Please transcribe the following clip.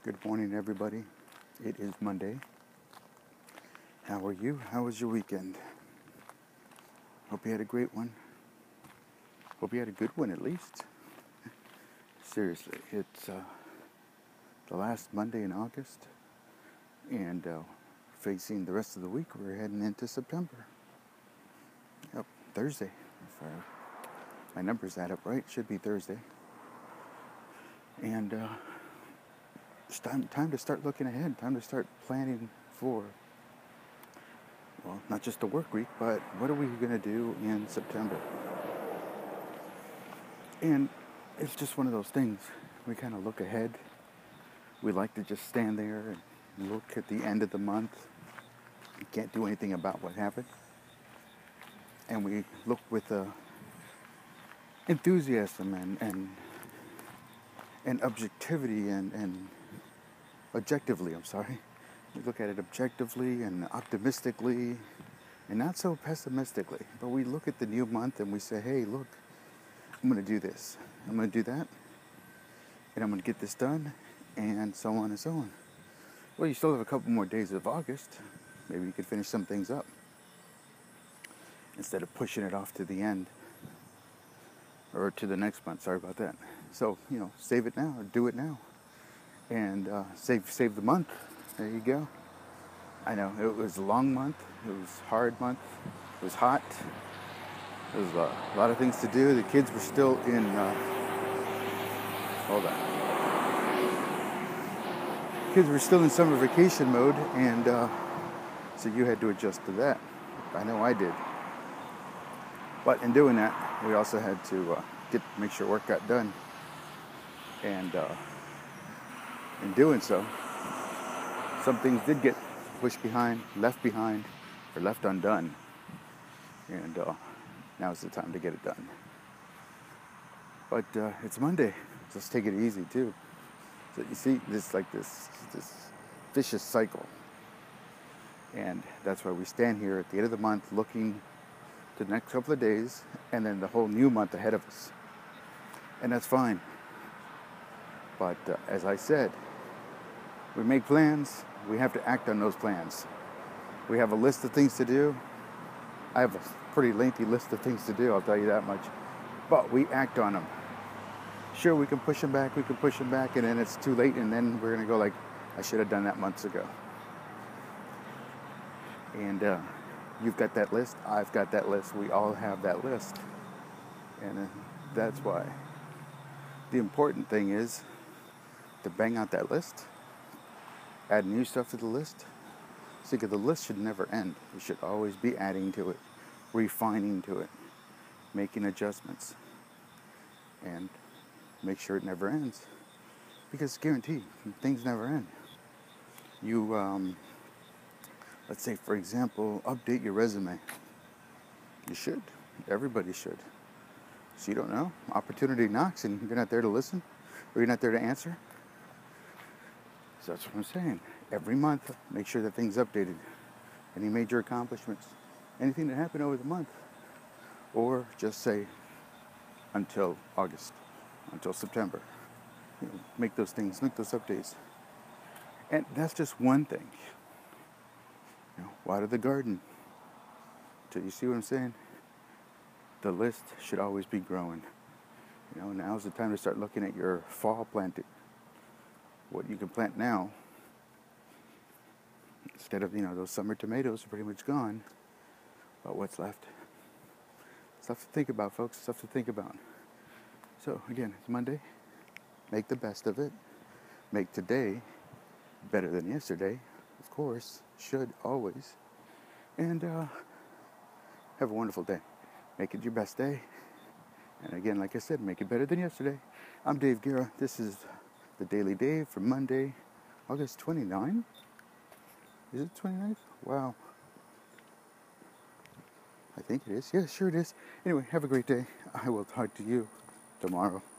Good morning, everybody. It is Monday. How are you? How was your weekend? Hope you had a great one. Hope you had a good one, at least. Seriously, it's the last Monday in August, and facing the rest of the week, we're heading into September. Yep, Thursday. If my numbers add up right, it should be Thursday. And it's time to start looking ahead. Time to start planning for, well, not just the work week, but what are we going to do in September? And it's just one of those things. We kind of look ahead. We like to just stand there and look at the end of the month. You can't do anything about what happened. And we look with enthusiasm and objectivity and objectively, We look at it objectively and optimistically and not so pessimistically. But we look at the new month and we say, hey, look, I'm going to do this. I'm going to do that. And I'm going to get this done. And so on and so on. Well, you still have a couple more days of August. Maybe you could finish some things up instead of pushing it off to the end. Or to the next month. Sorry about that. So, save it now or do it now. And save the month. There you go. I know, it was a long month. It was a hard month. It was hot. There was a lot of things to do. The kids were still in... hold on. Kids were still in summer vacation mode. And so you had to adjust to that. I know I did. But in doing that, we also had to make sure work got done. And in doing so, some things did get pushed behind, or left undone. And now's the time to get it done. But it's Monday, so let's take it easy too. So you see, this vicious cycle. And that's why we stand here at the end of the month looking to the next couple of days and then the whole new month ahead of us. And that's fine. But as I said, we make plans, we have to act on those plans. We have a list of things to do. I have a pretty lengthy list of things to do, I'll tell you that much. But we act on them. Sure, we can push them back, and then it's too late, and then we're going to go like, I should have done that months ago. And you've got that list, I've got that list, we all have that list. And that's why the important thing is to bang out that list, add new stuff to the list. See, the list should never end. We should always be adding to it, refining to it, making adjustments, and make sure it never ends. Because guaranteed, things never end. You, let's say, for example, update your resume. You should. Everybody should. So you don't know. Opportunity knocks and you're not there to listen, or you're not there to answer. So that's what I'm saying. Every month, make sure that thing's updated. Any major accomplishments, anything that happened over the month, or just say until August, until September. Make those things, make those updates. And that's just one thing. Water the garden. So you see what I'm saying? The list should always be growing. Now's the time to start looking at your fall planting. What you can plant now, instead of, those summer tomatoes are pretty much gone. But what's left? Stuff to think about, folks. Stuff to think about. So, again, it's Monday. Make the best of it. Make today better than yesterday. Of course. Should, always. And have a wonderful day. Make it your best day. And again, like I said, make it better than yesterday. I'm Dave Guerra. This is the Daily Dave for Monday, August 29th. Is it 29th? Wow. I think it is. Yeah, sure it is. Anyway, have a great day. I will talk to you tomorrow.